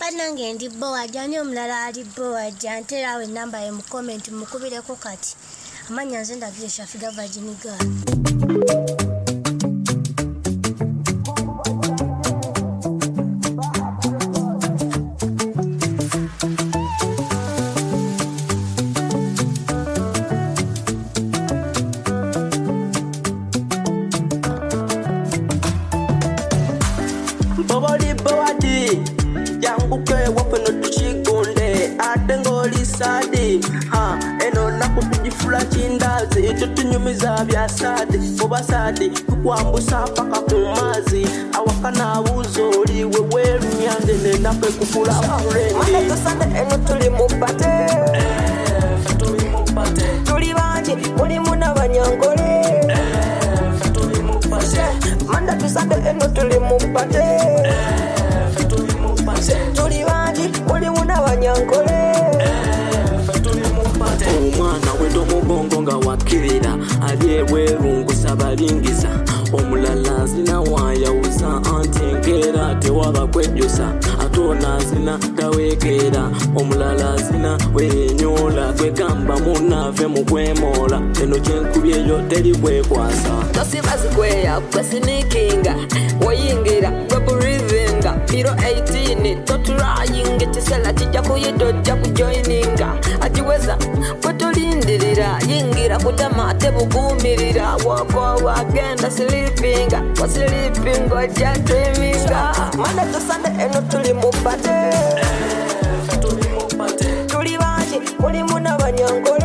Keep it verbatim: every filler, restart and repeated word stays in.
Banange ndi boa jani omulala ali boa jantera we number ye mu comment mukubireko kati amanya nze ndagire Shafiga Virgin Girl. Boboli bowadi yanguke wapeno tuchigonde atengoli sadi ha eno nakutujifula chindazi tutunyumiza bya sadi oba sadi kukwambusa paka kumazi awakana uzoli wewe myande nenda pekufula furendi manda tusande eno tuli mupate eh tuli mupate tuli banje muri muna banyangole eh tuli mupate manda tusande eno tuli mupate eh tuli mupate tuli banje muri muna banyangole eh tuli mupate omwana wedo mubongo nga wakirira alyebwerungu sabalingiza omulala zina wayawuza antingera tewaba kwejjusa atona zina tawekera omulala zina wenyola kwegamba munave mukwemola eno kyenkubyeyo teri bwekwasa tosibazi kweya kwesinikinga wayingira kweburivinga biro eighteen toturayinga kisela kijja kuyidojja kujoininga ajiweza kwetulindirira yingira kutama tebugumirira wako wagenda silipinga wasilipinga jatwiminga manda tusande eno tuli mupate tuli mupate tuli banje muri muna banyangole